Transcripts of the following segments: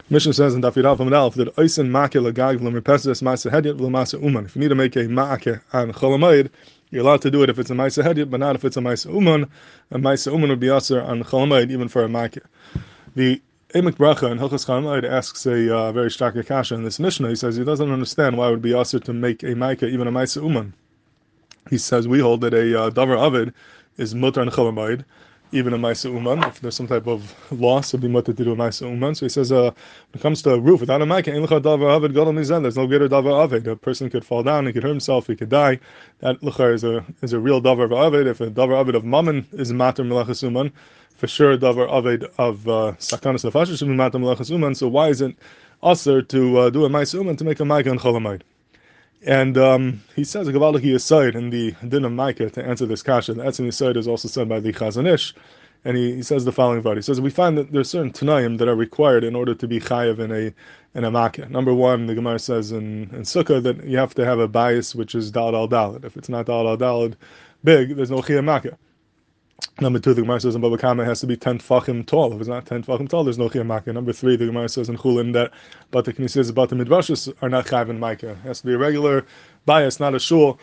Mishnah says in Daf Yud Aleph Amud Aleph that oisen makeh lagag v'lemerpeses ma'aseh hedyot v'lema'aseh uman. If you need to make a ma'akeh on Chol Hamoed, you're allowed to do it if it's a ma'aseh hedyot, but not if it's a ma'aseh uman. A ma'aseh uman would be aser on Chol Hamoed, even for a makeh. The Emek Bracha in Hilchos Chol Hamoed asks a very stark kasha in this Mishnah. He says he doesn't understand why it would be aser to make a makeh, even a ma'aseh uman. He says we hold that a davar avid is mutar on Chol Hamoed, even a Maisa Uman. If there's some type of loss, it'd be mutter to do a Maisa Uman. So he says, when it comes to a roof, without a Maika, there's no greater Davar Avid. A person could fall down, he could hurt himself, he could die. That Luchar is a real Davar Avid. If a Davar Avid of Mammon is Matter Melachas Uman, for sure Davar Avid of Sakanas Nefashis should be Matter Melachas Uman. So why is it Aser to do a Maisa Uman to make a Maika on Chol Hamoed? And he says a Gavaldik Yesod in the Din of Micah to answer this kasha. The Etzem Yesod is also said by the Chazon Ish, and he says the following word. He says we find that there are certain Tanayim that are required in order to be chayav in a Makkah. Number one, the Gemara says in Sukkah that you have to have a bias which is Dalad al Dalad. If it's not Dalad al Dalad big, there's no chiyah Makkah. Number two, the Gemara says in Baba Kama it has to be 10 tfachim tall. If it's not 10 tfachim tall, there's no chiyah Makkah. Number three, the Gemara says in Chulin that but the Knesset, but the Midrashos are not chayav in Makkah. It has to be a regular bias, not a shul.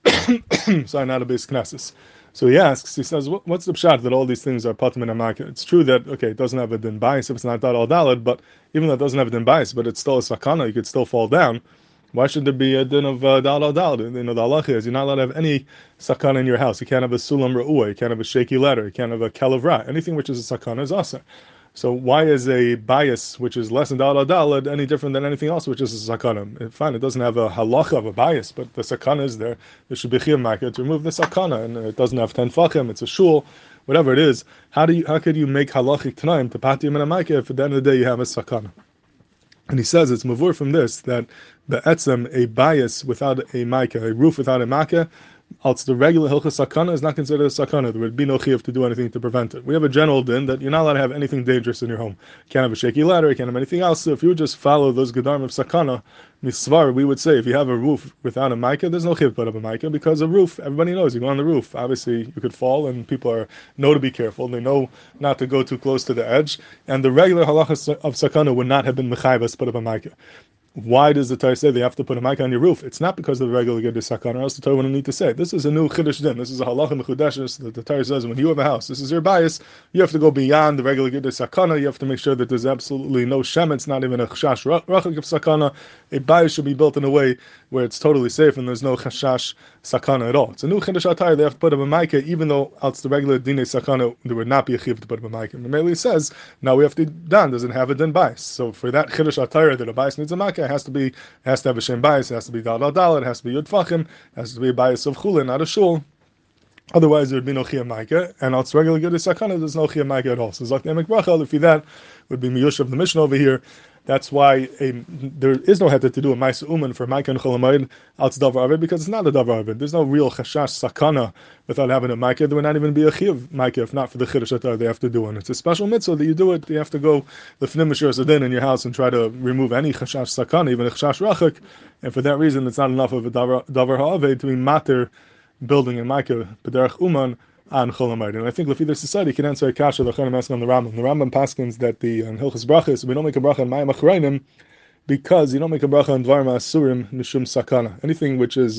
Sorry, not a base Knesset. So he asks, he says, what's the pshat that all these things are patim in a Makkah? It's true that, okay, it doesn't have a din bias if it's not Dal al Dalad, but even though it doesn't have a din bias, but it's still a sakana, you could still fall down. Why should there be a din of Dal al Dalad? You know, the halacha is you're not allowed to have any sakana in your house. You can't have a sulam ra'ua, you can't have a shaky ladder, you can't have a kelev ra. Anything which is a sakana is asa. So why is a bias which is less than Dal al Dalad any different than anything else which is a sakana? Fine, it doesn't have a halacha of a bias, but the sakana is there. There should be chiyuv Makkah to remove the sakana, and it doesn't have 10 fachim, it's a shul, whatever it is. How could you make halachic tanaim to patim in a Makkah if at the end of the day you have a sakana? And he says it's mavur from this that the etzem, a bias without a makkah, a roof without a makkah, else the regular hilchas sakana is not considered a sakana. There would be no chiyuv to do anything to prevent it. We have a general din that you're not allowed to have anything dangerous in your home. You can't have a shaky ladder, you can't have anything else. So if you would just follow those gedarm of sakana, misvar, we would say if you have a roof without a makkah, there's no chiyuv to put up a makkah, because a roof, everybody knows, you go on the roof, obviously you could fall, and people know to be careful, they know not to go too close to the edge, and the regular halachas of sakana would not have been mechayvas to put up a makkah. Why does the Torah say they have to put a mic on your roof? It's not because of the regular Gedder Sakana, or else the Torah wouldn't need to say. This is a new Chiddush Din. This is a halacha mechudeshes that the Torah says when you have a house, this is your bias, you have to go beyond the regular Gedder Sakana, you have to make sure that there's absolutely no shemetz, not even a chashash rachak of Sakana. A bias should be built in a way where it's totally safe and there's no chashash Sakana at all. It's a new Chiddush Atayr, they have to put up a mic, even though else the regular Dinei Sakana, there would not be a chiv to put up a mic. And the Mele says, now we have to Dan doesn't have a din bias. So for that Chiddush Atayr that a bias needs a mic, it has to have a shem bias, it has to be Dal al Dal, it has to be Yud Fachim, it has to be a bias of Chulin, not a shul. Otherwise, there would be no chiyuv Makkah, and else regular Gedder Sakana, there's no chiyuv Makkah at all. So Zak Emek Bracha, if that would be Miyush of the Mishnah over here. That's why there is no heter to do a Maisa Uman for Makkah and Chol Hamoed out Davar Avid, because it's not a Davar Avid. There's no real chashash sakana without having a Makkah. There would not even be a chiyuv Makkah if not for the chiddush that they have to do. And it's a special mitzvah that you do it. You have to go the fnim mishur sadin in your house and try to remove any chashash sakana, even a chashash rachak. And for that reason, it's not enough of a Davar Ha'avid to be matter building a Makkah b'derech Uman on Chol Hamoed. And I think Lefi society can answer a kasha the Chaim asking on the Rambam. The Rambam paskins that the Hilchas Brachas, we don't make a bracha on Mayim Achrayim because you don't make a bracha on Dvar Ma'asurim Mishum Sakana. Anything which is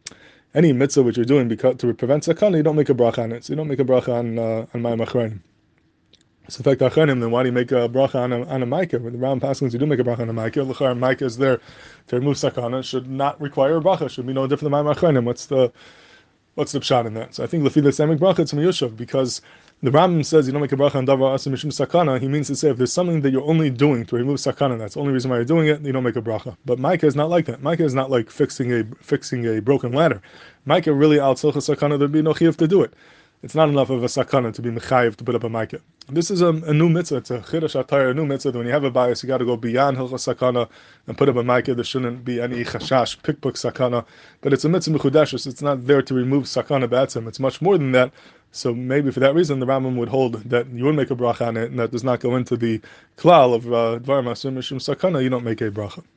any mitzvah which you're doing because to prevent sakana, you don't make a bracha on it. So you don't make a bracha on Mayim Achrayim. So in fact, Achrayim, then why do you make a bracha on a Maikah? When the Rambam paskins, you do make a bracha on a Maikah. L'char Maikah is there to remove sakana. It should not require a bracha. It should be no different than Mayim Achrayim. What's the pshat in that? So I think Lefi the Emek Bracha it's Miyushav, because the Rambam says you don't make a bracha on Davar Asim Mishum Sakana. He means to say if there's something that you're only doing to remove sakana, that's the only reason why you're doing it, you don't make a bracha. But Maikah is not like that. Maikah is not like fixing a broken ladder. Maikah really outside sakana, there'd be no chiyuv to do it. It's not enough of a sakana to be mechayiv to put up a maikah. This is a new mitzvah. It's a chiddush atayr, a new mitzvah. That when you have a bias, you got to go beyond hilchas sakana and put up a maikah. There shouldn't be any chashash, pickpook sakana. But it's a mitzvah mechudeshes. It's not there to remove sakana b'atzim. It's much more than that. So maybe for that reason, the Rambam would hold that you would make a bracha on it, and that does not go into the klal of dvar ma'asum mishum sakana. You don't make a bracha.